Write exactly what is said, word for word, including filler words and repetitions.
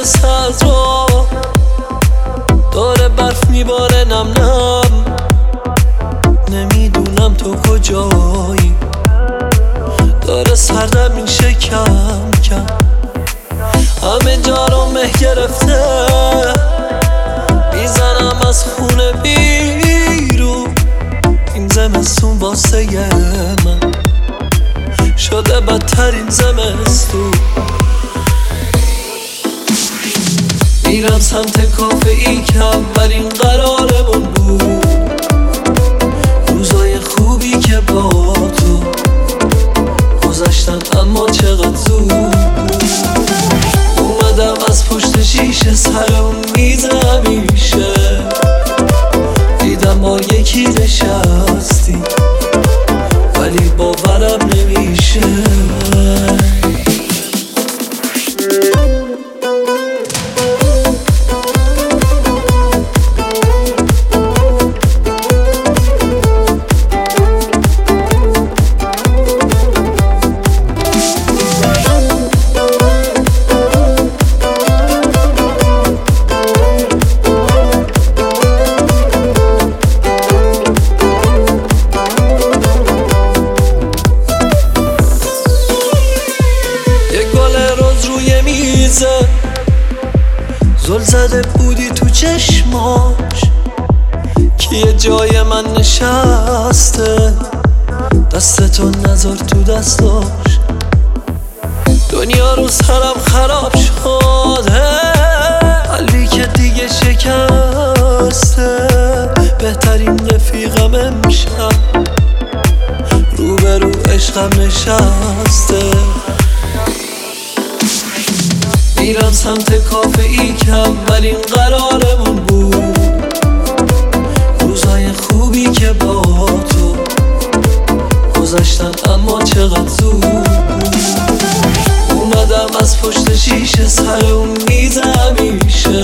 برسه از را داره برف میباره نم نم. نمیدونم تو کجایی، داره سردم میشه کم کم. همه جا رو مه گرفته، میزنم از خونه بیرون. این زمستون واسه من شده بدترین زمستون. میرم سمت کافه ای که اولین قرارمون بود، روزای خوبی که با تو گذشتن اما چقدر زود بود. اومدم از پشت شیشه سرم میز همیشه، دیدم ما یکی نشستی ولی باورم نمیشه. زل زده بودی تو چشماش که یه جای من نشسته، دستتو نذار تو دستاش. دنیا رو سرم خراب شده، قلبی که دیگه شکسته. بهترین رفیقم امشب روبرو عشقم نشسته. میرم سمت کافه ای که اولین قرارمون بود، روزای خوبی که با تو گذشتن اما چقدر زود بود. اومدم از پشت شیشه سرم میز همیشه،